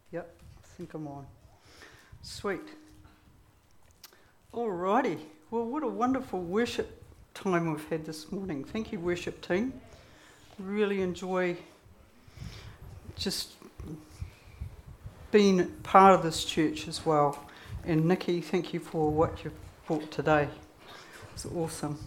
Yep, I think I'm on. Sweet. Alrighty. Well, what a wonderful worship time we've had this morning. Thank you, worship team. Really enjoy just being part of this church as well. And Nikki, thank you for what you've brought today. It's awesome.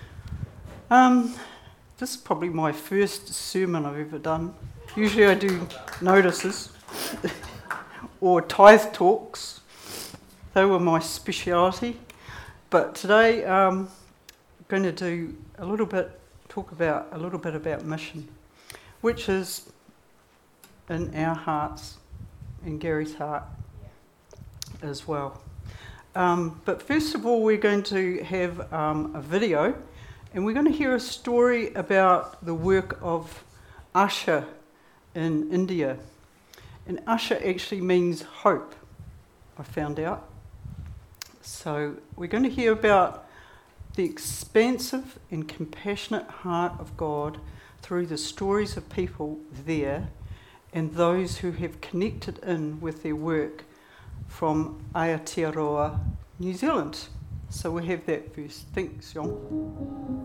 This is probably my first sermon I've ever done. Usually I do notices or tithe talks. They were my speciality. But today I'm going to do talk about a little bit about mission, which is in our hearts, in Gary's heart as well. But first of all, we're going to have a video, and we're going to hear a story about the work of Asha in India. And Asha actually means hope, I found out. So we're going to hear about the expansive and compassionate heart of God through the stories of people there and those who have connected in with their work from Aotearoa, New Zealand. So we'll have that first. Thanks, John.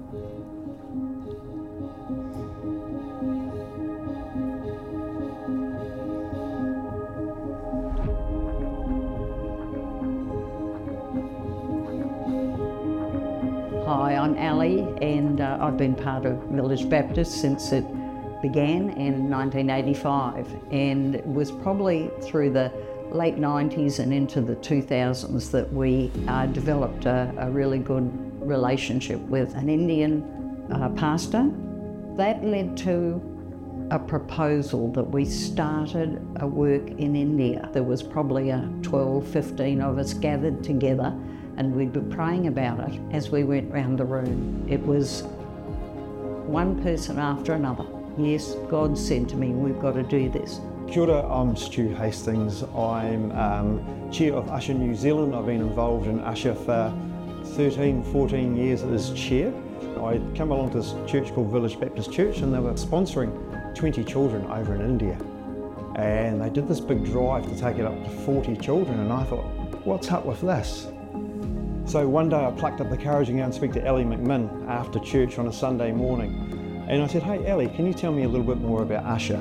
Hi, I'm Ali, and I've been part of Village Baptist since it began in 1985, and it was probably through the late 90s and into the 2000s that we developed a really good relationship with an Indian pastor. That led to a proposal that we started a work in India. There was probably 12, 15 of us gathered together, and we'd be praying about it as we went round the room. It was one person after another. Yes, God said to me, we've got to do this. Kia ora, I'm Stu Hastings. I'm chair of Asha New Zealand. I've been involved in Asha for 13, 14 years as chair. I come along to this church called Village Baptist Church, and they were sponsoring 20 children over in India. And they did this big drive to take it up to 40 children, and I thought, what's up with this? So one day I plucked up the courage and go and speak to Ellie McMinn after church on a Sunday morning. And I said, hey Ellie, can you tell me a little bit more about Asha?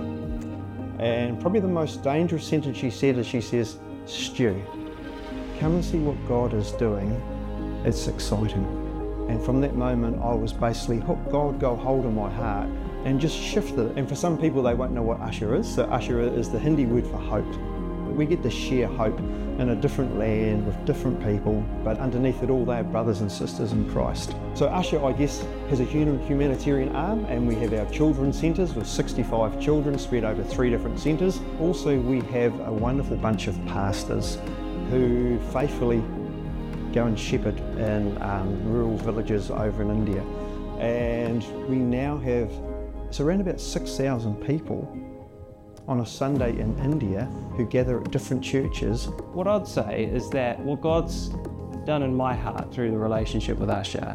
And probably the most dangerous sentence she said is she says, Stu, come and see what God is doing. It's exciting. And from that moment I was basically hooked. God got hold of my heart and just shifted it. And for some people they won't know what Asha is. So Asha is the Hindi word for hope. We get to share hope in a different land with different people, but underneath it all they are brothers and sisters in Christ. So Asha, I guess, has a humanitarian arm, and we have our children's centres with 65 children spread over 3 different centres. Also we have a wonderful bunch of pastors who faithfully go and shepherd in rural villages over in India. And we now have, it's around about 6,000 people on a Sunday in India who gather at different churches. What I'd say is that what God's done in my heart through the relationship with Asha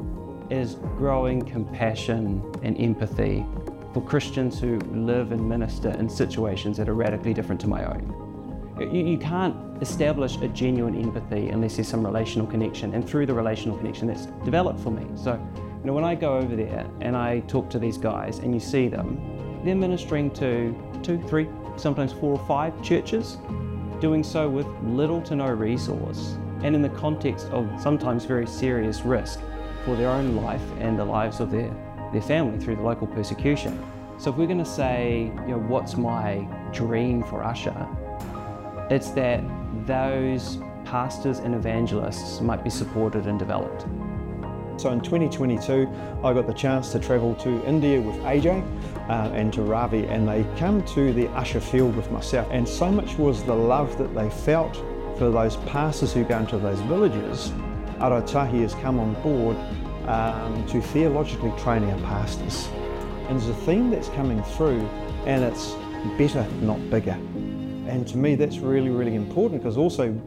is growing compassion and empathy for Christians who live and minister in situations that are radically different to my own. You can't establish a genuine empathy unless there's some relational connection, and through the relational connection that's developed for me. So, when I go over there and I talk to these guys and you see them, they're ministering to 2, 3, sometimes 4 or 5 churches, doing so with little to no resource, and in the context of sometimes very serious risk for their own life and the lives of their family through the local persecution. So if we're going to say, what's my dream for Asha, it's that those pastors and evangelists might be supported and developed. So in 2022, I got the chance to travel to India with AJ and to Ravi, and they come to the Asha field with myself. And so much was the love that they felt for those pastors who go into those villages. Arotahi has come on board to theologically train our pastors. And there's a theme that's coming through, and it's better, not bigger. And to me, that's really, really important, because also,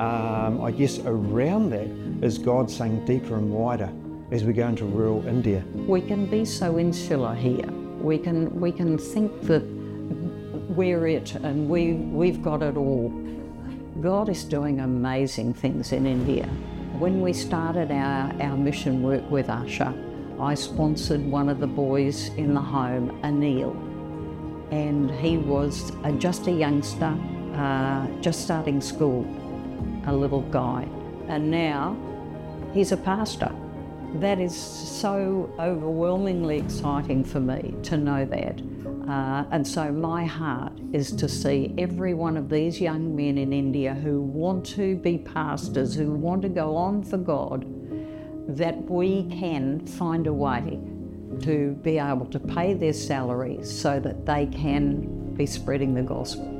I guess around that is God saying deeper and wider as we go into rural India. We can be so insular here. We can think that we're it and we've got it all. God is doing amazing things in India. When we started our mission work with Usher, I sponsored one of the boys in the home, Anil, and he was just a youngster, just starting school, a little guy, and now he's a pastor. That is so overwhelmingly exciting for me to know that. And so my heart is to see every one of these young men in India who want to be pastors, who want to go on for God, that we can find a way to be able to pay their salaries so that they can be spreading the gospel.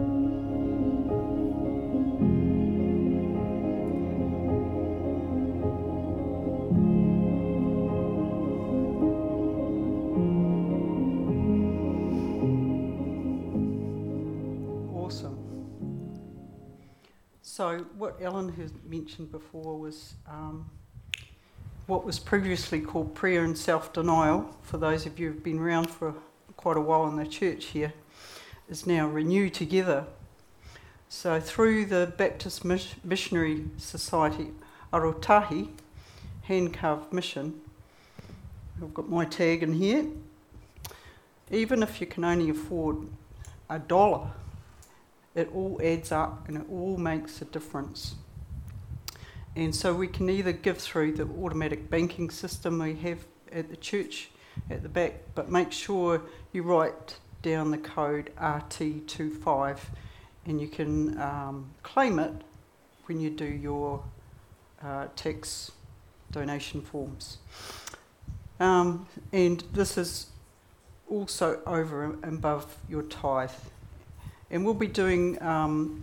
So what Ellen has mentioned before was what was previously called prayer and self-denial, for those of you who've been around for quite a while in the church here, is now Renew Together. So through the Baptist Missionary Society Arotahi Handcarved Mission, I've got my tag in here, even if you can only afford $1, it all adds up and it all makes a difference. And so we can either give through the automatic banking system we have at the church at the back, but make sure you write down the code RT25 and you can claim it when you do your tax donation forms. And this is also over and above your tithe. And we'll be doing the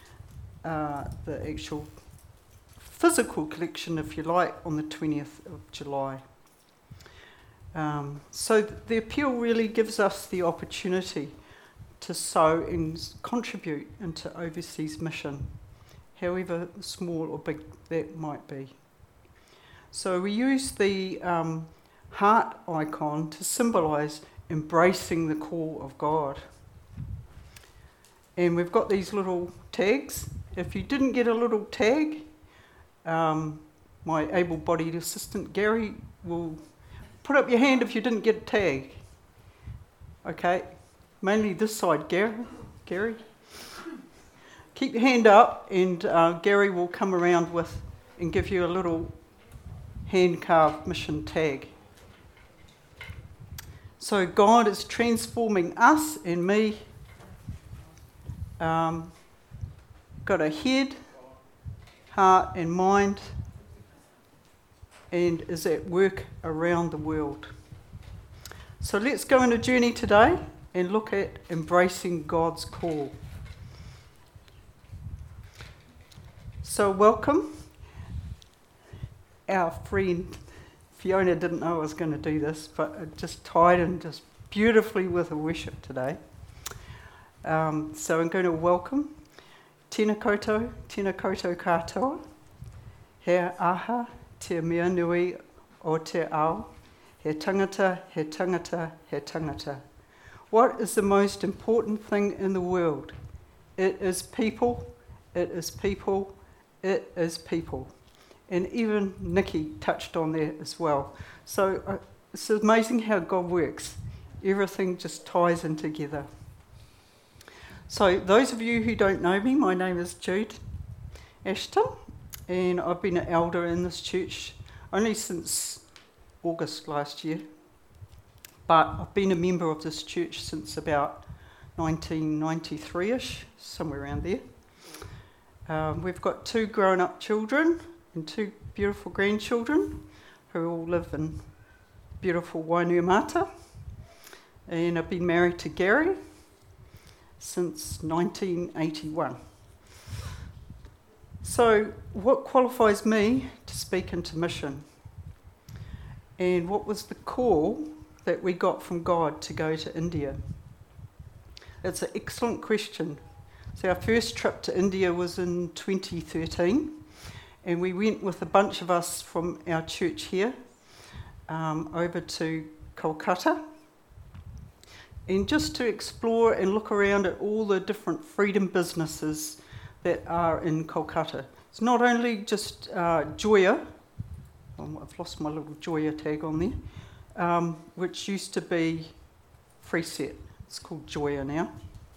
actual physical collection, if you like, on the 20th of July. So the appeal really gives us the opportunity to sow and contribute into overseas mission, however small or big that might be. So we use the heart icon to symbolise embracing the call of God. And we've got these little tags. If you didn't get a little tag, my able-bodied assistant Gary will put up your hand if you didn't get a tag. Okay, mainly this side, Gary. Keep your hand up and Gary will come around with and give you a little hand-carved mission tag. So God is transforming us and me. Got a head, heart and mind, and is at work around the world. So let's go on a journey today and look at embracing God's call. So welcome. Our friend Fiona didn't know I was going to do this, but it just tied in just beautifully with the worship today. So I'm going to welcome Tēnā koutou katoa, he aha, te mea nui o te ao, he tangata, he tangata, he tangata. What is the most important thing in the world? It is people, it is people, it is people. And even Nikki touched on that as well. So it's amazing how God works. Everything just ties in together. So those of you who don't know me, my name is Jude Ashton, and I've been an elder in this church only since August last year. But I've been a member of this church since about 1993-ish, somewhere around there. We've got 2 grown-up children and 2 beautiful grandchildren who all live in beautiful Wainuiomata. And I've been married to Gary since 1981. So what qualifies me to speak into mission? And what was the call that we got from God to go to India? It's an excellent question. So our first trip to India was in 2013, and we went with a bunch of us from our church here over to Kolkata. and just to explore and look around at all the different freedom businesses that are in Kolkata. It's not only just Joya, I've lost my little Joya tag on there, which used to be Freeset. It's called Joya now.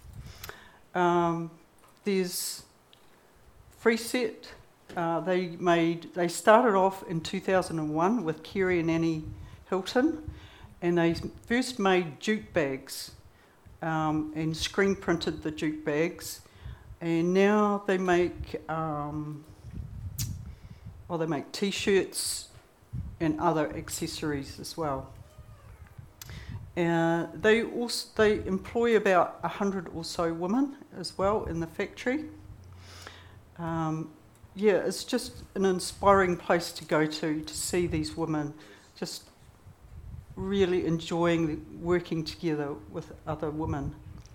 There's Freeset. They started off in 2001 with Kerry and Annie Hilton, and they first made jute bags and screen printed the jute bags, and now they make t-shirts and other accessories as well. They employ about 100 or so women as well in the factory. It's just an inspiring place to go to see these women just really enjoying working together with other women.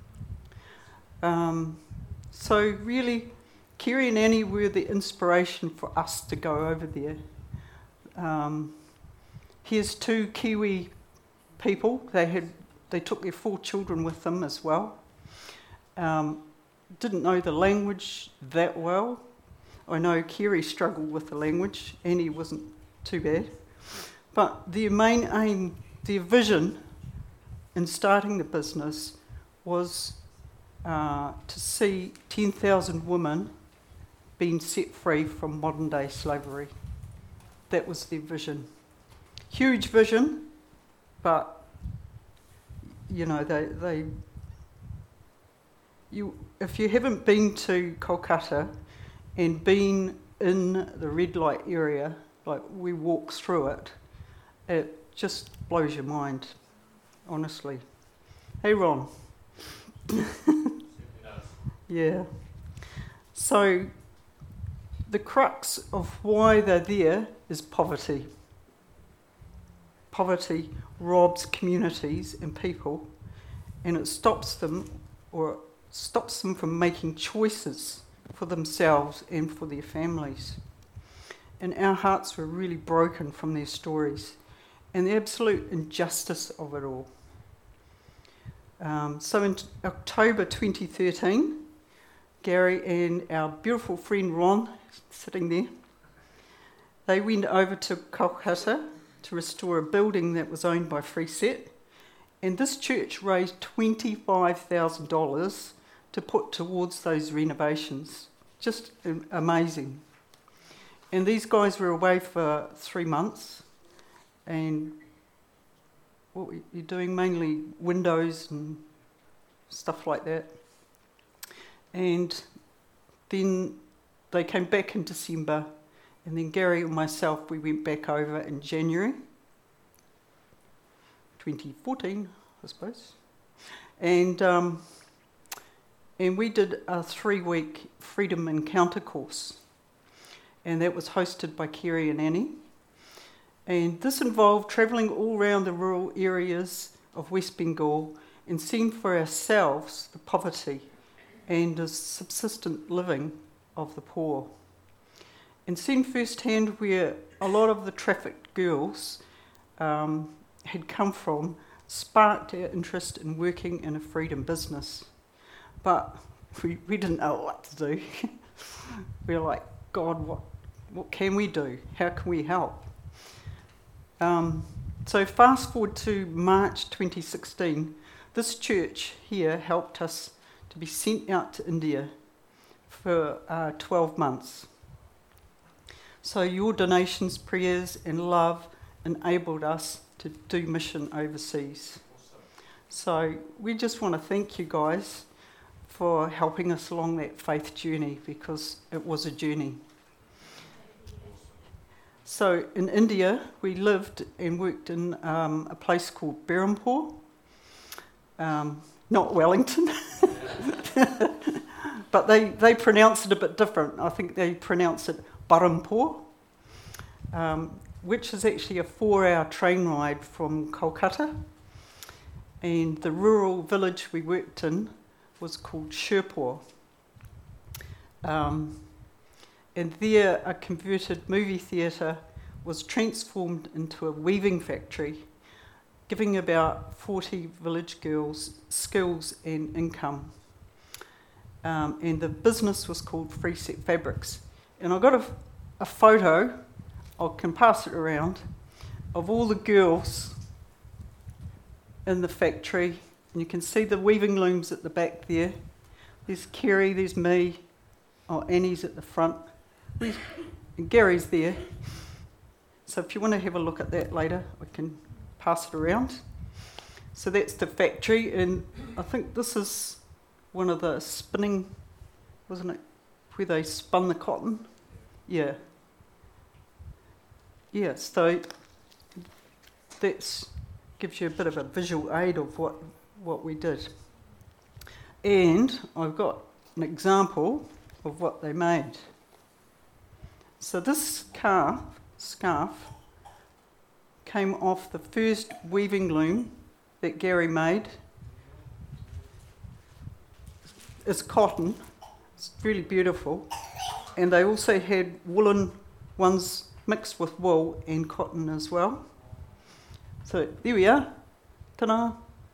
So really, Kerry and Annie were the inspiration for us to go over there. Here's two Kiwi people. They took their 4 children with them as well. Didn't know the language that well. I know Kerry struggled with the language. Annie wasn't too bad. But their main aim, their vision in starting the business was to see 10,000 women being set free from modern day slavery. That was their vision. Huge vision, but if you haven't been to Kolkata and been in the red light area, like we walked through it, it just blows your mind, honestly. Hey, Ron. Yeah. So the crux of why they're there is poverty. Poverty robs communities and people, and it stops them from making choices for themselves and for their families. And our hearts were really broken from their stories and the absolute injustice of it all. So in October 2013, Gary and our beautiful friend Ron, sitting there, they went over to Kolkata to restore a building that was owned by Freeset, and this church raised $25,000 to put towards those renovations. Just amazing. And these guys were away for 3 months, and what were you doing? Mainly windows and stuff like that. And then they came back in December, and then Gary and myself, we went back over in January 2014, I suppose. And we did a 3-week Freedom Encounter course, and that was hosted by Kerry and Annie. And this involved travelling all around the rural areas of West Bengal and seeing for ourselves the poverty and the subsistent living of the poor. And seeing firsthand where a lot of the trafficked girls had come from sparked our interest in working in a freedom business. But we didn't know what to do. We were like, God, what can we do? How can we help? So fast forward to March 2016, this church here helped us to be sent out to India for 12 months. So your donations, prayers and love enabled us to do mission overseas. So we just want to thank you guys for helping us along that faith journey, because it was a journey. So in India, we lived and worked in a place called Berhampur, not Wellington, but they pronounce it a bit different. I think they pronounce it Berhampur, which is actually a 4-hour train ride from Kolkata. And the rural village we worked in was called Sherpur. And there a converted movie theatre was transformed into a weaving factory, giving about 40 village girls skills and income. And the business was called Free Set Fabrics. And I got a photo, I can pass it around, of all the girls in the factory. And you can see the weaving looms at the back there. There's Kerry, there's me. Oh, Annie's at the front. And Gary's there. So if you want to have a look at that later, I can pass it around. So that's the factory, and I think this is one of the spinning, wasn't it, where they spun the cotton? Yeah. Yeah, so that gives you a bit of a visual aid of what we did. And I've got an example of what they made. So this scarf came off the first weaving loom that Gary made. It's cotton, it's really beautiful. And they also had woolen ones mixed with wool and cotton as well. So there we are. Ta-da!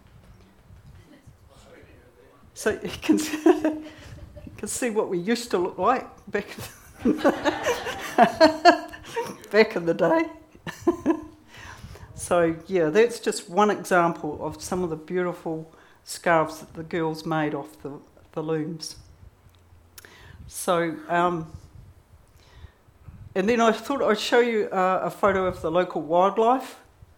So you can see what we used to look like back in the day. So yeah, that's just one example of some of the beautiful scarves that the girls made off the looms. So, and then I thought I'd show you a photo of the local wildlife.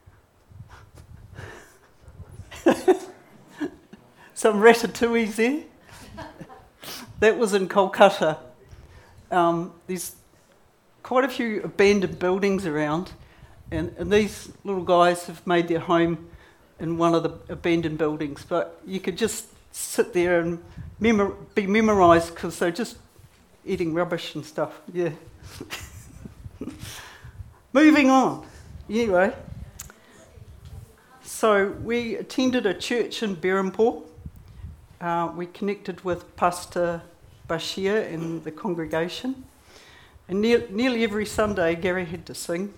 Some ratatouilles there. That was in Kolkata. There's quite a few abandoned buildings around, and these little guys have made their home in one of the abandoned buildings, but you could just sit there and be memorised because they're just eating rubbish and stuff. Yeah. Moving on. Anyway, so we attended a church in Berhampore. We connected with Pastor Bashir and the congregation. And nearly every Sunday, Gary had to sing.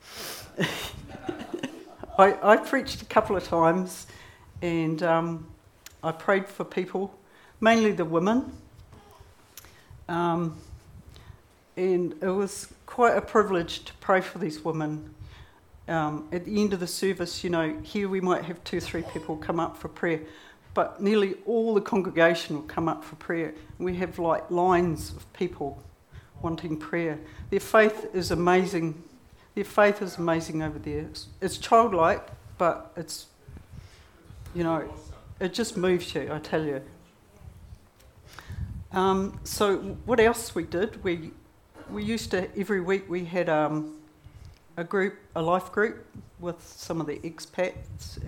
I preached a couple of times, and I prayed for people, mainly the women. And it was quite a privilege to pray for these women. At the end of the service, here we might have 2 or 3 people come up for prayer, but nearly all the congregation will come up for prayer. We have like lines of people wanting prayer. Their faith is amazing. Their faith is amazing over there. It's childlike, but it's, it just moves you, I tell you. So what else we did? We used to, every week we had a life group with some of the expats,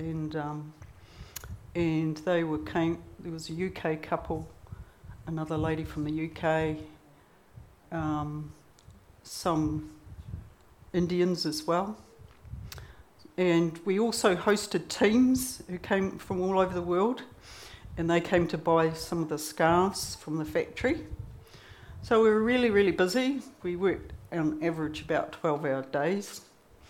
and there was a UK couple, another lady from the UK, some Indians as well. And we also hosted teams who came from all over the world, and they came to buy some of the scarves from the factory. So we were really, really busy. We worked on average about 12-hour days.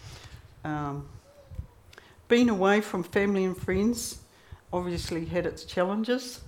Being away from family and friends obviously had its challenges.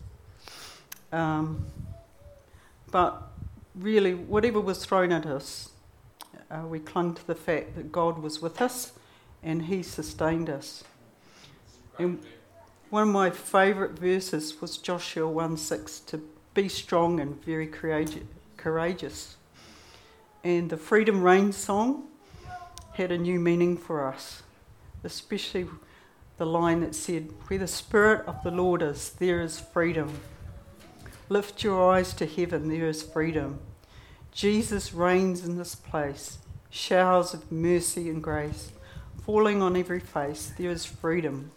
But really, whatever was thrown at us, we clung to the fact that God was with us and He sustained us. And one of my favourite verses was Joshua 1:6, to be strong and very courageous. And the Freedom Reigns song had a new meaning for us, especially the line that said, "Where the Spirit of the Lord is, there is freedom. Lift your eyes to heaven, there is freedom. Jesus reigns in this place, showers of mercy and grace, falling on every face, there is freedom."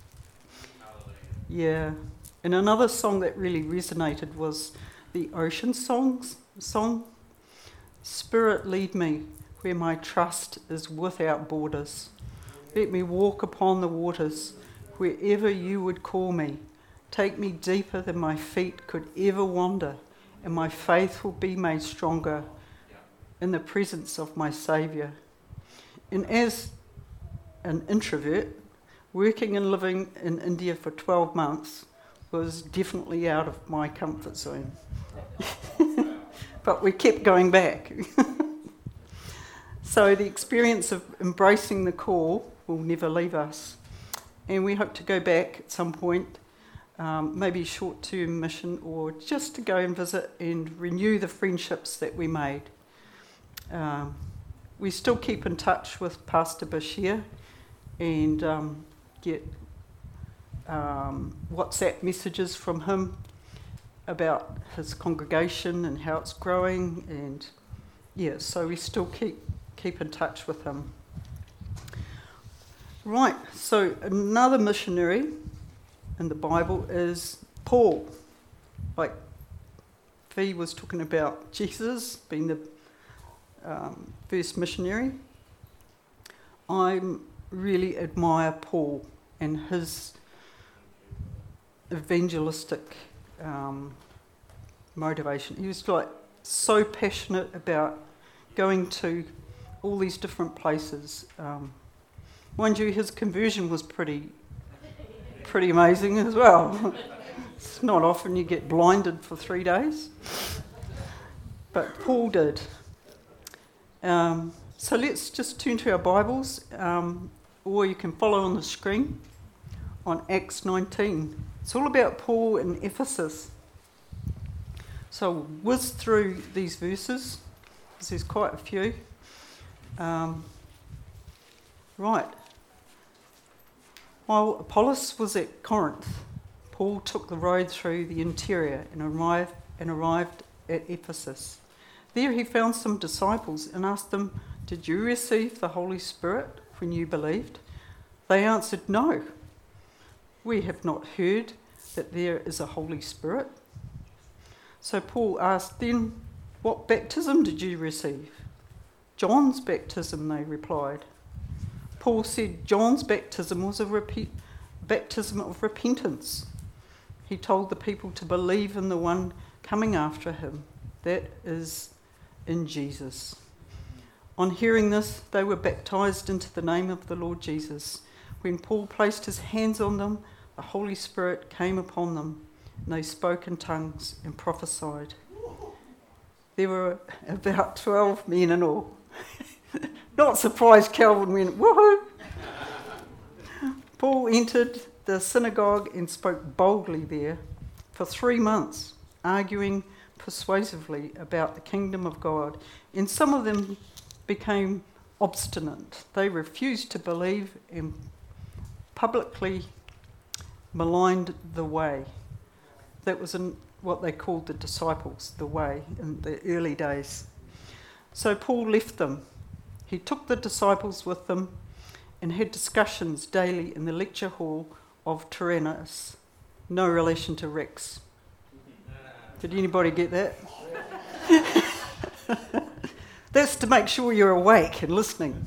Yeah. And another song that really resonated was the Ocean song. "Spirit, lead me where my trust is without borders. Let me walk upon the waters wherever you would call me. Take me deeper than my feet could ever wander, and my faith will be made stronger in the presence of my Saviour." And as an introvert, working and living in India for 12 months was definitely out of my comfort zone. But we kept going back. So the experience of embracing the call will never leave us. And we hope to go back at some point, maybe short-term mission, or just to go and visit and renew the friendships that we made. We still keep in touch with Pastor Bashir and get WhatsApp messages from him about his congregation and how it's growing, and so we still keep in touch with him. Right, so another missionary in the Bible is Paul. Like Fee was talking about Jesus being the first missionary. I really admire Paul and his evangelistic motivation. He was like so passionate about going to all these different places. Mind you, his conversion was pretty amazing as well. It's not often you get blinded for 3 days, but Paul did. So let's just turn to our Bibles, or you can follow on the screen on Acts 19. It's all about Paul in Ephesus. So we'll whiz through these verses, because there's quite a few. Right. While Apollos was at Corinth, Paul took the road through the interior and arrived at Ephesus. There he found some disciples and asked them, "Did you receive the Holy Spirit when you believed?" They answered, "No. We have not heard that there is a Holy Spirit." So Paul asked, "Then what baptism did you receive?" "John's baptism," they replied. Paul said John's baptism was a baptism of repentance. He told the people to believe in the one coming after him, that is, in Jesus. On hearing this, they were baptized into the name of the Lord Jesus. When Paul placed his hands on them, the Holy Spirit came upon them, and they spoke in tongues and prophesied. There were about 12 men in all. Not surprised Calvin went, "Woohoo!" Paul entered the synagogue and spoke boldly there for 3 months, arguing persuasively about the kingdom of God. And some of them became obstinate. They refused to believe and publicly maligned the way. That was in what they called the disciples, the way, in the early days. So Paul left them. He took the disciples with them and had discussions daily in the lecture hall of Tyrannus. No relation to Rex. Did anybody get that? That's to make sure you're awake and listening.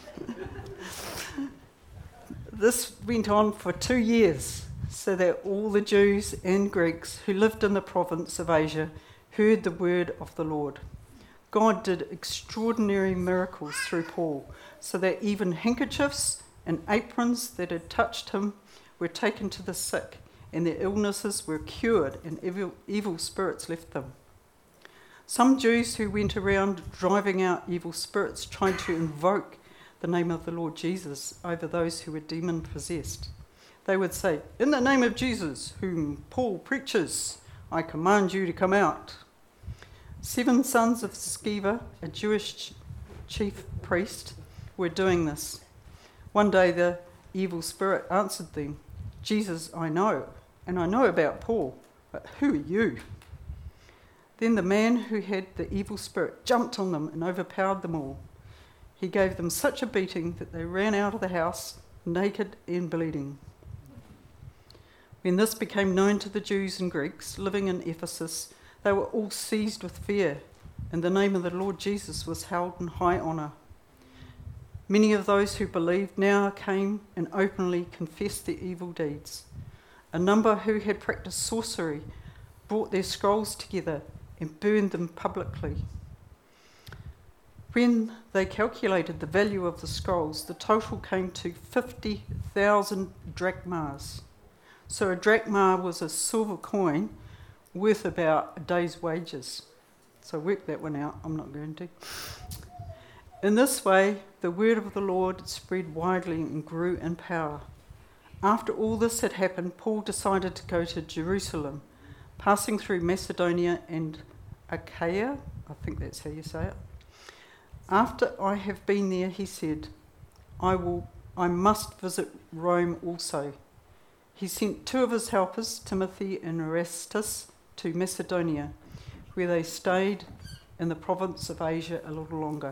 This went on for 2 years, so that all the Jews and Greeks who lived in the province of Asia heard the word of the Lord. God did extraordinary miracles through Paul, so that even handkerchiefs and aprons that had touched him were taken to the sick, and their illnesses were cured, and evil spirits left them. Some Jews who went around driving out evil spirits tried to invoke the name of the Lord Jesus over those who were demon-possessed. They would say, "In the name of Jesus, whom Paul preaches, I command you to come out." 7 sons of Sceva, a Jewish chief priest, were doing this. One day the evil spirit answered them, "Jesus I know, and I know about Paul, but who are you?" Then the man who had the evil spirit jumped on them and overpowered them all. He gave them such a beating that they ran out of the house, naked and bleeding. When this became known to the Jews and Greeks living in Ephesus, they were all seized with fear, and the name of the Lord Jesus was held in high honour. Many of those who believed now came and openly confessed their evil deeds. A number who had practiced sorcery brought their scrolls together and burned them publicly. When they calculated the value of the scrolls, the total came to 50,000 drachmas. So a drachma was a silver coin worth about a day's wages. So work that one out, I'm not going to. In this way, the word of the Lord spread widely and grew in power. After all this had happened, Paul decided to go to Jerusalem, passing through Macedonia and Achaia. I think that's how you say it. After I have been there, he said, I must visit Rome also. He sent 2 of his helpers, Timothy and Erastus, to Macedonia, where they stayed in the province of Asia a little longer.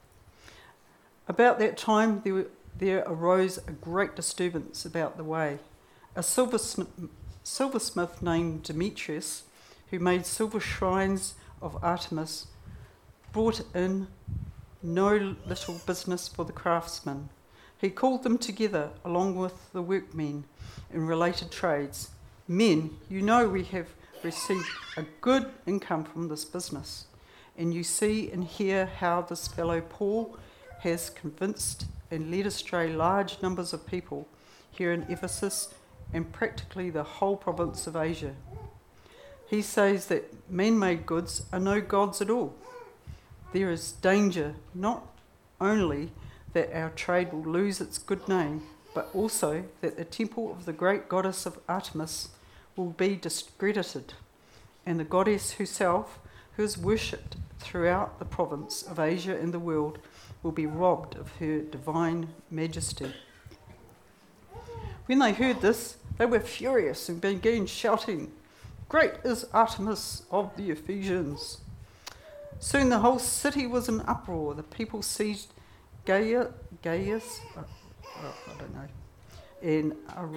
About that time, there arose a great disturbance about the way. A silversmith named Demetrius, who made silver shrines of Artemis, brought in no little business for the craftsmen. He called them together along with the workmen in related trades. Men, you know we have received a good income from this business, and you see and hear how this fellow Paul has convinced and led astray large numbers of people here in Ephesus and practically the whole province of Asia. He says that man-made goods are no gods at all. There is danger not only that our trade will lose its good name, but also that the temple of the great goddess of Artemis will be discredited, and the goddess herself, who is worshipped throughout the province of Asia and the world, will be robbed of her divine majesty. When they heard this, they were furious and began shouting, "Great is Artemis of the Ephesians!" Soon the whole city was in uproar. The people seized Gaius, and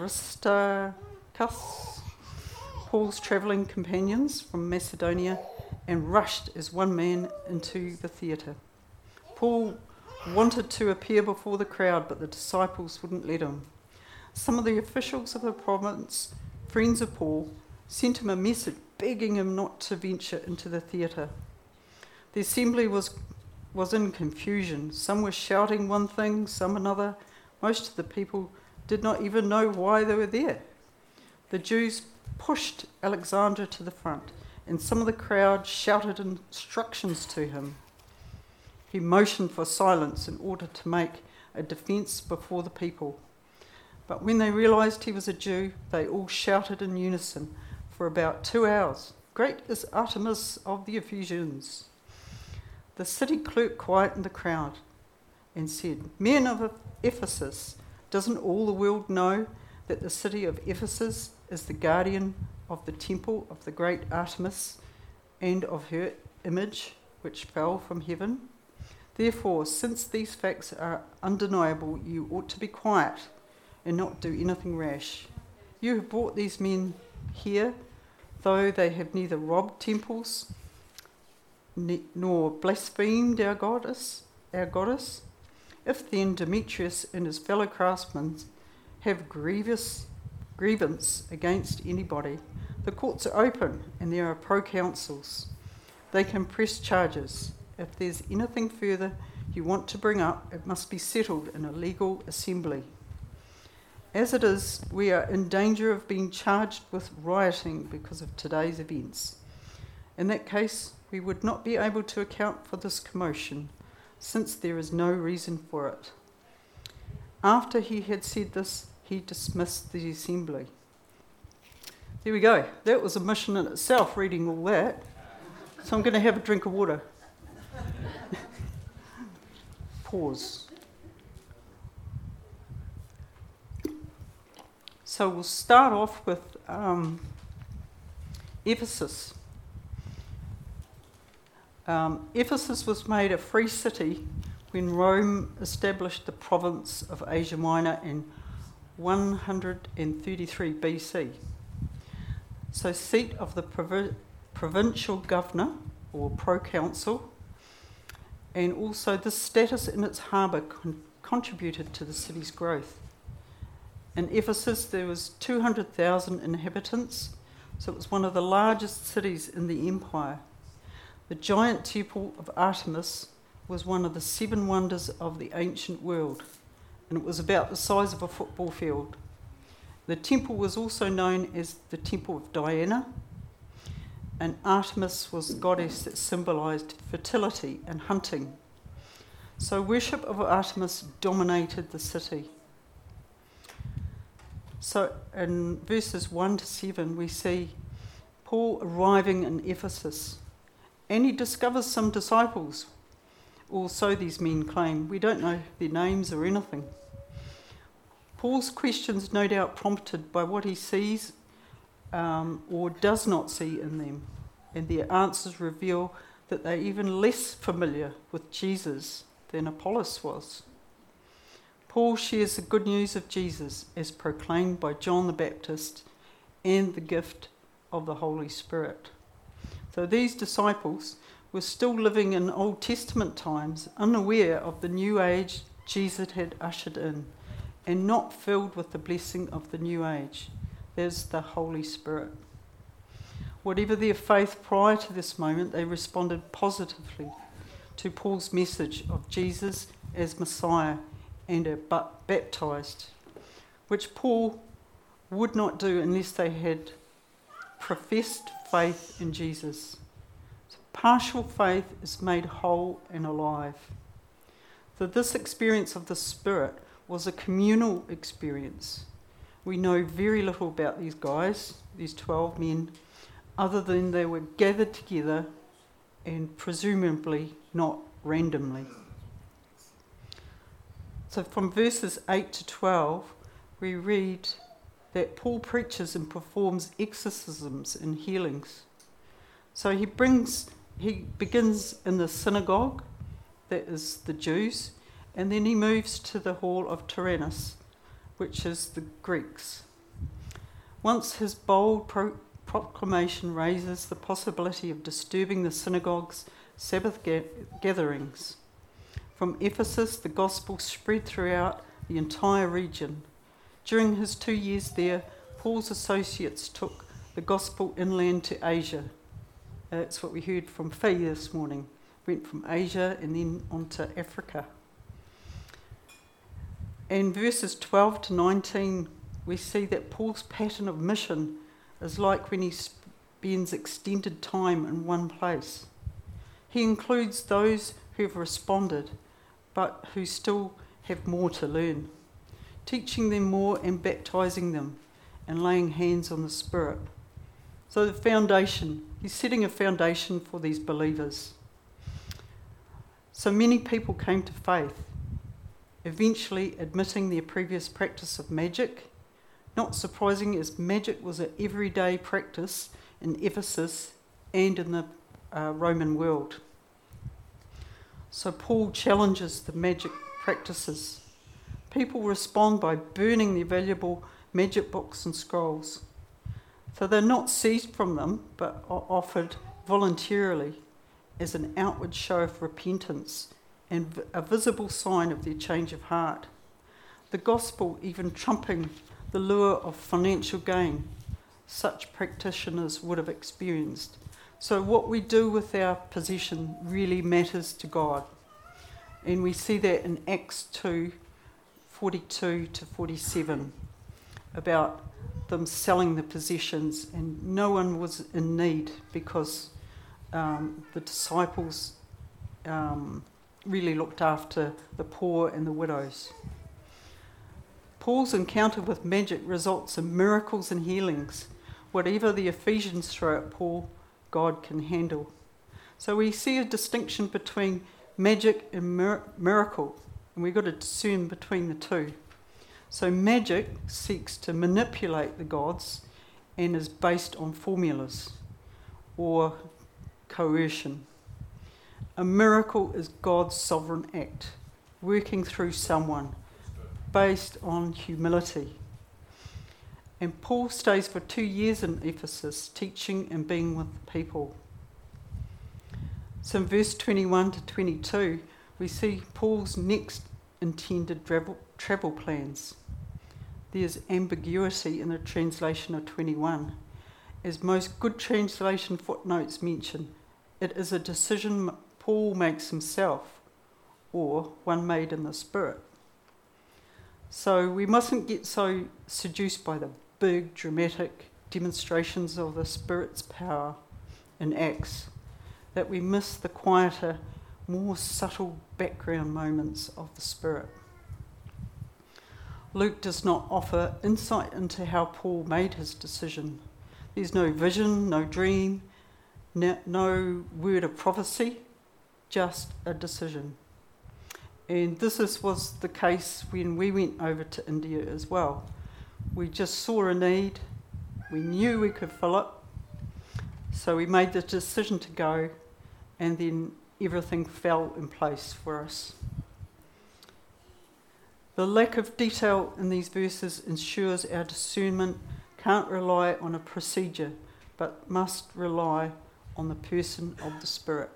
Aristarchus, Paul's travelling companions from Macedonia, and rushed as one man into the theatre. Paul wanted to appear before the crowd, but the disciples wouldn't let him. Some of the officials of the province, friends of Paul, sent him a message begging him not to venture into the theatre. The assembly was in confusion. Some were shouting one thing, some another. Most of the people did not even know why they were there. The Jews pushed Alexander to the front, and some of the crowd shouted instructions to him. He motioned for silence in order to make a defence before the people. But when they realised he was a Jew, they all shouted in unison for about 2 hours, "Great is Artemis of the Ephesians." The city clerk quietened the crowd and said, "Men of Ephesus, doesn't all the world know that the city of Ephesus is the guardian of the temple of the great Artemis and of her image which fell from heaven? Therefore, since these facts are undeniable, you ought to be quiet and not do anything rash. You have brought these men here, though they have neither robbed temples nor blasphemed our goddess. If then Demetrius and his fellow craftsmen have grievance against anybody, the courts are open and there are proconsuls. They can press charges. If there's anything further you want to bring up, it must be settled in a legal assembly. As it is, we are in danger of being charged with rioting because of today's events. In that case, we would not be able to account for this commotion, since there is no reason for it." After he had said this, he dismissed the assembly. There we go. That was a mission in itself, reading all that. So I'm going to have a drink of water. Pause. So we'll start off with Ephesus. Ephesus was made a free city when Rome established the province of Asia Minor in 133 BC. So seat of the provincial governor or proconsul, and also this status in its harbour contributed to the city's growth. In Ephesus there was 200,000 inhabitants, so it was one of the largest cities in the empire. The giant temple of Artemis was one of the 7 wonders of the ancient world, and it was about the size of a football field. The temple was also known as the Temple of Diana, and Artemis was the goddess that symbolised fertility and hunting. So worship of Artemis dominated the city. So in verses 1 to 7 we see Paul arriving in Ephesus, and he discovers some disciples, or so these men claim. We don't know their names or anything. Paul's questions no doubt prompted by what he sees or does not see in them, and their answers reveal that they're even less familiar with Jesus than Apollos was. Paul shares the good news of Jesus as proclaimed by John the Baptist and the gift of the Holy Spirit. So these disciples were still living in Old Testament times, unaware of the new age Jesus had ushered in, and not filled with the blessing of the new age. There's the Holy Spirit. Whatever their faith prior to this moment, they responded positively to Paul's message of Jesus as Messiah and are baptised, which Paul would not do unless they had professed faith in Jesus. So partial faith is made whole and alive. So this experience of the Spirit was a communal experience. We know very little about these guys, these 12 men, other than they were gathered together and presumably not randomly. So from verses 8 to 12, we read that Paul preaches and performs exorcisms and healings. So he begins in the synagogue, that is the Jews, and then he moves to the hall of Tyrannus, which is the Greeks. Once his bold proclamation raises the possibility of disturbing the synagogue's Sabbath gatherings. From Ephesus, the gospel spread throughout the entire region. During his 2 years there, Paul's associates took the gospel inland to Asia. That's what we heard from Faye this morning. Went from Asia and then on to Africa. In verses 12 to 19, we see that Paul's pattern of mission is like when he spends extended time in one place. He includes those who have responded, but who still have more to learn, teaching them more and baptising them and laying hands on the Spirit. So the foundation, he's setting a foundation for these believers. So many people came to faith, eventually admitting their previous practice of magic. Not surprising, as magic was an everyday practice in Ephesus and in the Roman world. So Paul challenges the magic practices. People respond by burning their valuable magic books and scrolls. So they're not seized from them, but are offered voluntarily as an outward show of repentance and a visible sign of their change of heart. The gospel even trumping the lure of financial gain such practitioners would have experienced. So what we do with our possession really matters to God. And we see that in Acts 2, 42 to 47, about them selling the possessions, and no one was in need because the disciples really looked after the poor and the widows. Paul's encounter with magic results in miracles and healings. Whatever the Ephesians throw at Paul, God can handle. So we see a distinction between magic and miracle, and we've got to discern between the two. So magic seeks to manipulate the gods and is based on formulas or coercion. A miracle is God's sovereign act, working through someone, based on humility. And Paul stays for 2 years in Ephesus, teaching and being with people. So in verse 21 to 22, we see Paul's next intended travel plans. There's ambiguity in the translation of 21. As most good translation footnotes mention, it is a decision Paul makes himself, or one made in the Spirit. So we mustn't get so seduced by the big, dramatic demonstrations of the Spirit's power in Acts that we miss the quieter, more subtle background moments of the Spirit. Luke does not offer insight into how Paul made his decision. There's no vision, no dream, no word of prophecy, just a decision. And this was the case when we went over to India as well. We just saw a need, we knew we could fill it, so we made the decision to go, and then everything fell in place for us. The lack of detail in these verses ensures our discernment can't rely on a procedure, but must rely on the person of the Spirit.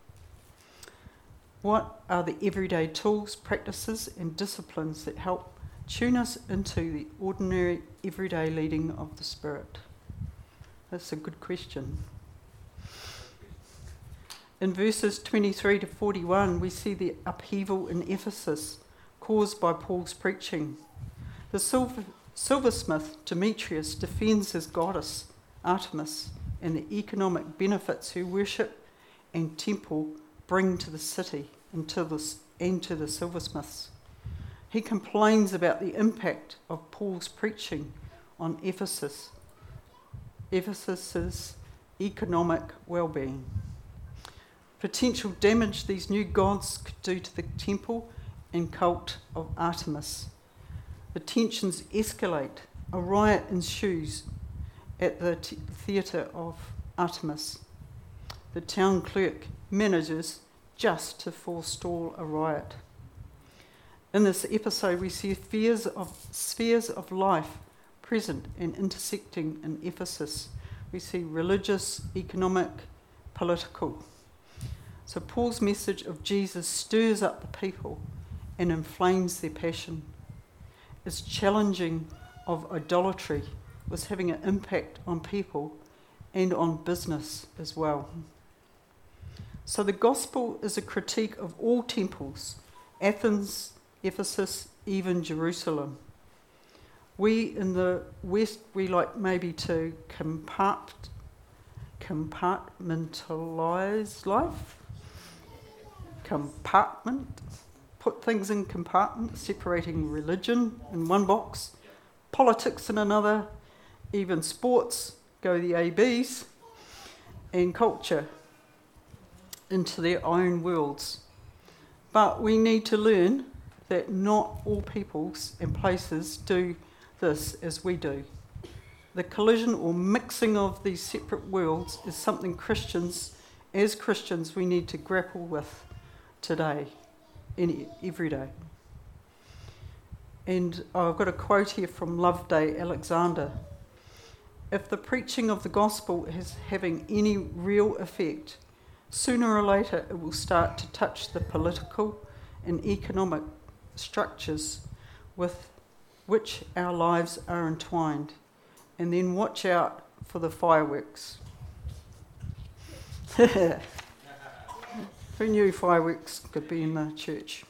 What are the everyday tools, practices, and disciplines that help tune us into the ordinary, everyday leading of the Spirit? That's a good question. In verses 23 to 41, we see the upheaval in Ephesus caused by Paul's preaching. The silversmith Demetrius defends his goddess Artemis and the economic benefits her worship and temple bring to the city and to the silversmiths. He complains about the impact of Paul's preaching on Ephesus's economic well-being. Potential damage these new gods could do to the temple and cult of Artemis. The tensions escalate. A riot ensues at the theatre of Artemis. The town clerk manages just to forestall a riot. In this episode, we see spheres of life present and intersecting in Ephesus. We see religious, economic, political. So Paul's message of Jesus stirs up the people and inflames their passion. His challenging of idolatry was having an impact on people and on business as well. So the gospel is a critique of all temples, Athens, Ephesus, even Jerusalem. We in the West, we like maybe to compartmentalize life. Put things in compartments, separating religion in one box, politics in another, even sports, go the ABs, and culture into their own worlds. But we need to learn that not all peoples and places do this as we do. The collision or mixing of these separate worlds is something as Christians, we need to grapple with today, every day. And I've got a quote here from Loveday Alexander. If the preaching of the gospel is having any real effect, sooner or later it will start to touch the political and economic structures with which our lives are entwined. And then watch out for the fireworks. Who knew fireworks could be in the church?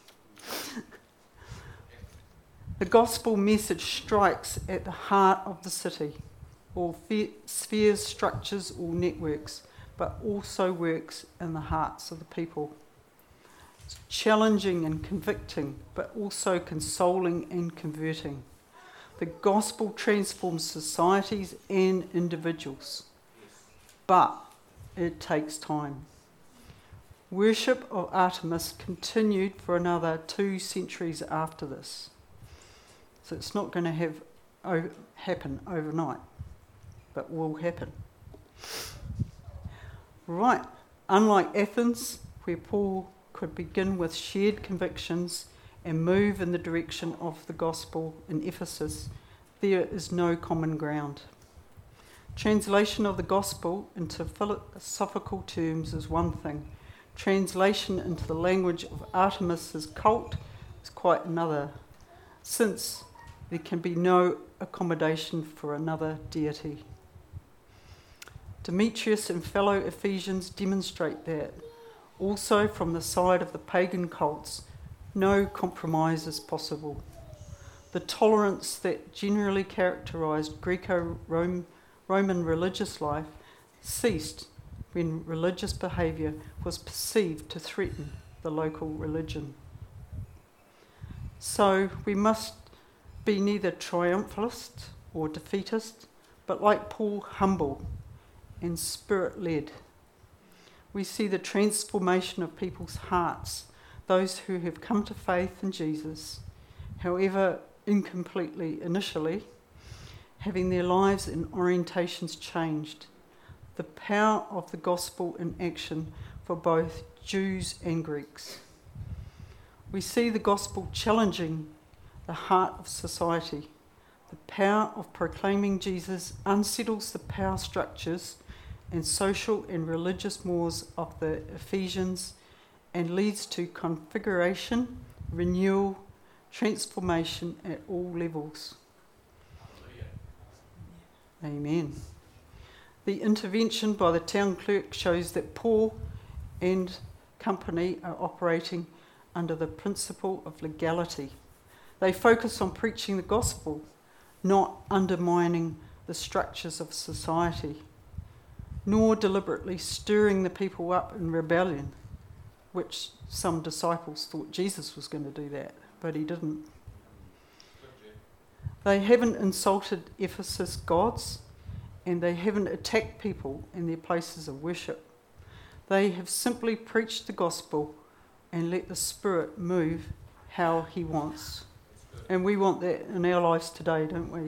The gospel message strikes at the heart of the city, all spheres, structures, or networks, but also works in the hearts of the people. It's challenging and convicting, but also consoling and converting. The gospel transforms societies and individuals, but it takes time. Worship of Artemis continued for another 2 centuries after this. So it's not going to happen overnight, but will happen. Right, unlike Athens, where Paul could begin with shared convictions and move in the direction of the gospel in Ephesus, there is no common ground. Translation of the gospel into philosophical terms is one thing. Translation into the language of Artemis's cult is quite another, since there can be no accommodation for another deity. Demetrius and fellow Ephesians demonstrate that. Also from the side of the pagan cults, no compromise is possible. The tolerance that generally characterised Greco-Roman religious life ceased when religious behaviour was perceived to threaten the local religion. So we must be neither triumphalist or defeatist, but like Paul, humble and spirit-led. We see the transformation of people's hearts, those who have come to faith in Jesus, however incompletely initially, having their lives and orientations changed. The power of the gospel in action for both Jews and Greeks. We see the gospel challenging the heart of society. The power of proclaiming Jesus unsettles the power structures and social and religious mores of the Ephesians and leads to configuration, renewal, transformation at all levels. Amen. The intervention by the town clerk shows that Paul and company are operating under the principle of legality. They focus on preaching the gospel, not undermining the structures of society, nor deliberately stirring the people up in rebellion, which some disciples thought Jesus was going to do that, but he didn't. They haven't insulted Ephesus gods, and they haven't attacked people in their places of worship. They have simply preached the gospel and let the Spirit move how he wants. And we want that in our lives today, don't we?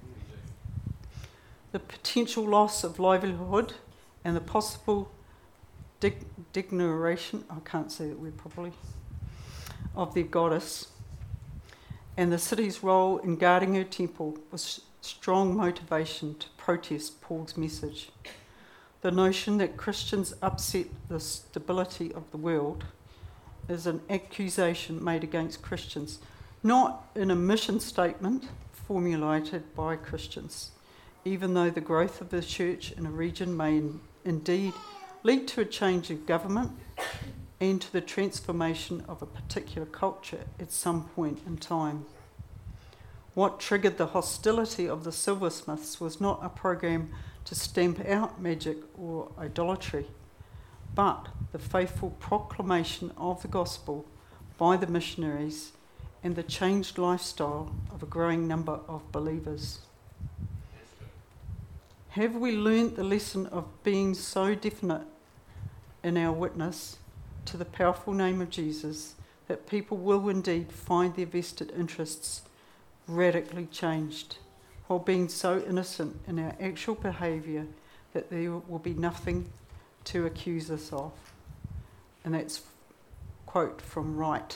The potential loss of livelihood and the possible degradation, I can't say that word properly, of their goddess, and the city's role in guarding her temple was strong motivation to protest Paul's message. The notion that Christians upset the stability of the world is an accusation made against Christians, not in a mission statement formulated by Christians, even though the growth of the church in a region may indeed lead to a change of government and to the transformation of a particular culture at some point in time. What triggered the hostility of the silversmiths was not a program to stamp out magic or idolatry, but the faithful proclamation of the gospel by the missionaries and the changed lifestyle of a growing number of believers. Have we learnt the lesson of being so definite in our witness to the powerful name of Jesus that people will indeed find their vested interests radically changed, while being so innocent in our actual behaviour that there will be nothing to accuse us of? And that's quote from Wright.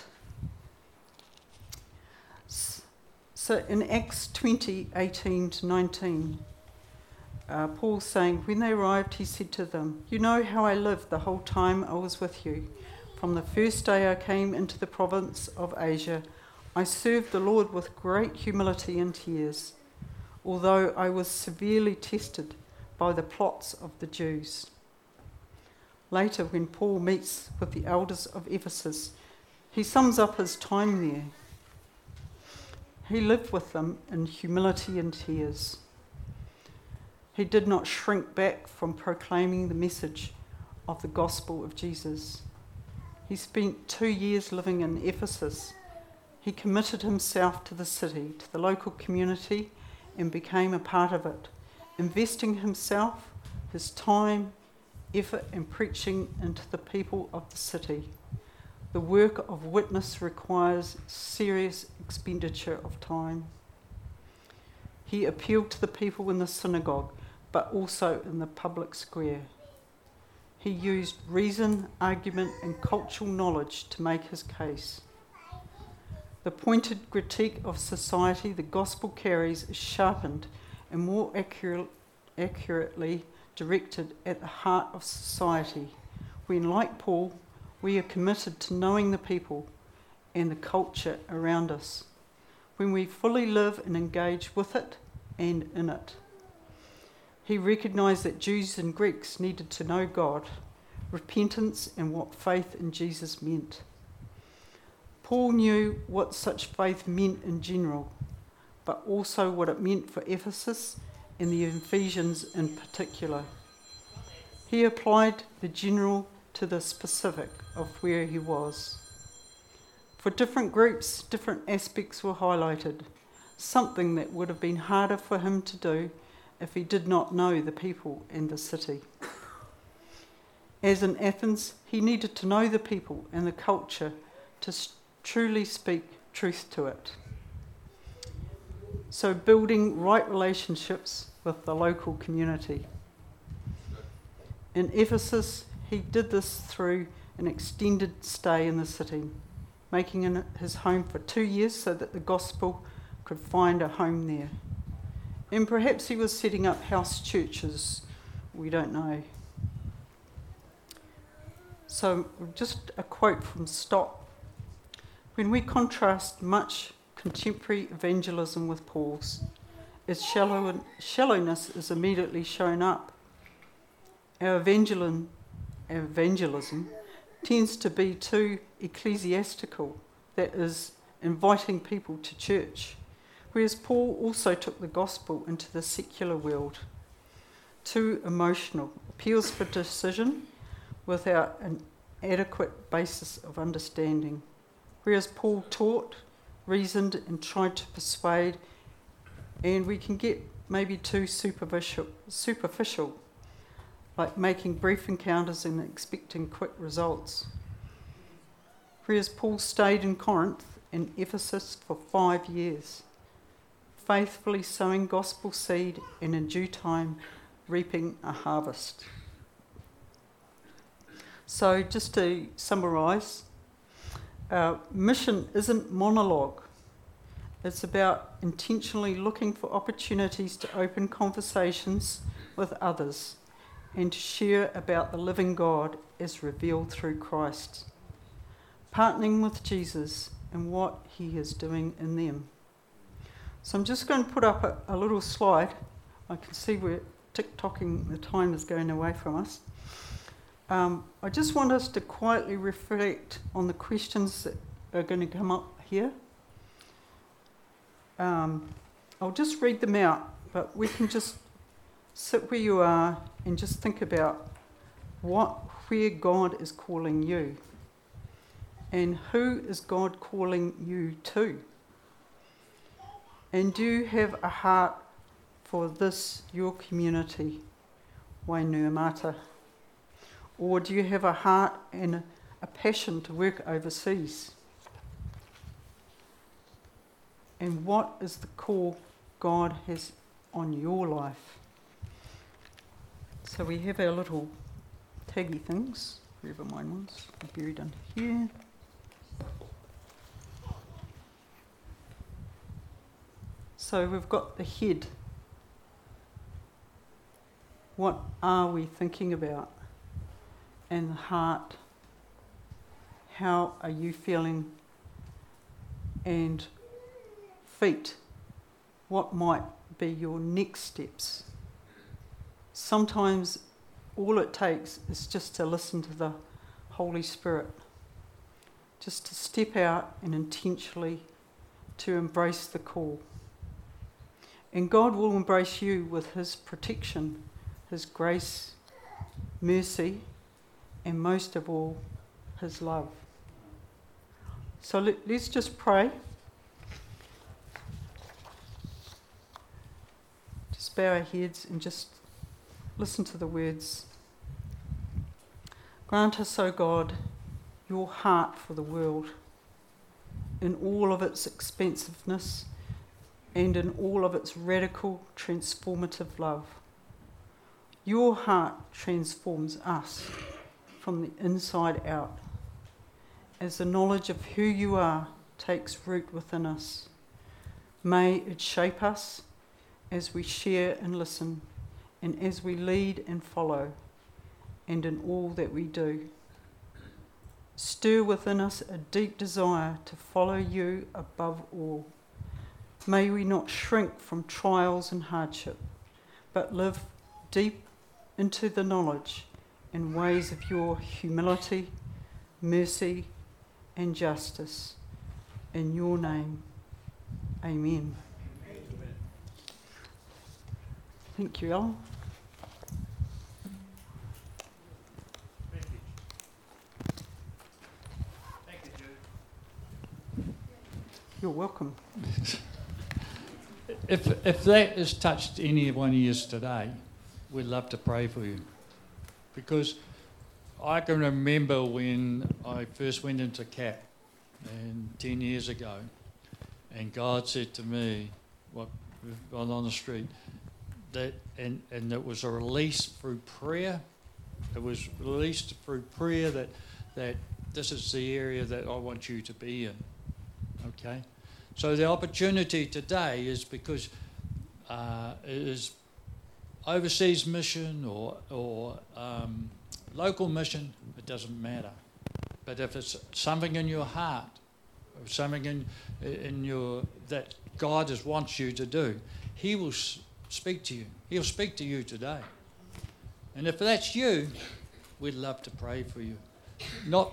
So in Acts 20, 18 to 19, Paul's saying, when they arrived, he said to them, "You know how I lived the whole time I was with you. From the first day I came into the province of Asia, I served the Lord with great humility and tears, although I was severely tested by the plots of the Jews." Later, when Paul meets with the elders of Ephesus, he sums up his time there. He lived with them in humility and tears. He did not shrink back from proclaiming the message of the gospel of Jesus. He spent 2 years living in Ephesus. He committed himself to the city, to the local community, and became a part of it, investing himself, his time, effort, and preaching into the people of the city. The work of witness requires serious expenditure of time. He appealed to the people in the synagogue, but also in the public square. He used reason, argument, and cultural knowledge to make his case. The pointed critique of society the gospel carries is sharpened and more accurately directed at the heart of society, when, like Paul, we are committed to knowing the people and the culture around us, when we fully live and engage with it and in it. He recognised that Jews and Greeks needed to know God, repentance, and what faith in Jesus meant. Paul knew what such faith meant in general, but also what it meant for Ephesus and the Ephesians in particular. He applied the general to the specific of where he was. For different groups, different aspects were highlighted, something that would have been harder for him to do if he did not know the people and the city. As in Athens, he needed to know the people and the culture to truly speak truth to it. So building right relationships with the local community. In Ephesus, he did this through an extended stay in the city, making it his home for 2 years so that the gospel could find a home there. And perhaps he was setting up house churches, we don't know. So just a quote from Stott. When we contrast much contemporary evangelism with Paul's, its shallowness is immediately shown up. Our evangelism tends to be too ecclesiastical, that is, inviting people to church, whereas Paul also took the gospel into the secular world. Too emotional, appeals for decision without an adequate basis of understanding, whereas Paul taught, reasoned and tried to persuade, and we can get maybe too superficial, like making brief encounters and expecting quick results. Whereas Paul stayed in Corinth and Ephesus for 5 years, faithfully sowing gospel seed and in due time reaping a harvest. So just to summarise, mission isn't monologue. It's about intentionally looking for opportunities to open conversations with others and to share about the living God as revealed through Christ, partnering with Jesus and what he is doing in them. So I'm just going to put up a little slide. I can see we're tick-tocking, the time is going away from us. I just want us to quietly reflect on the questions that are going to come up here. I'll just read them out, but we can just sit where you are and just think about where God is calling you and who is God calling you to. And do you have a heart for this, your community, Wainuiomata? Or do you have a heart and a passion to work overseas? And what is the call God has on your life? So we have our little taggy things, wherever mine was, buried under here. So we've got the head. What are we thinking about? And the heart. How are you feeling? And feet. What might be your next steps? Sometimes all it takes is just to listen to the Holy Spirit. Just to step out and intentionally to embrace the call. And God will embrace you with his protection, his grace, mercy, and most of all, his love. So let's just pray. Just bow our heads and just listen to the words. Grant us, O God, your heart for the world, in all of its expansiveness and in all of its radical, transformative love. Your heart transforms us from the inside out, as the knowledge of who you are takes root within us. May it shape us as we share and listen, and as we lead and follow, and in all that we do. Stir within us a deep desire to follow you above all. May we not shrink from trials and hardship, but live deep into the knowledge and ways of your humility, mercy, and justice, In your name, amen. Thank you, Al. Thank you, Jude. You're welcome. If that has touched any one of you today, we'd love to pray for you. Because I can remember when I first went into CAP, and 10 years ago, and God said to me, on the street, that and it was a release through prayer. It was released through prayer that this is the area that I want you to be in. Okay? So the opportunity today is because it is overseas mission or local mission, it doesn't matter. But if it's something in your heart, or something in your that God wants you to do, He will speak to you. He'll speak to you today. And if that's you, we'd love to pray for you. Not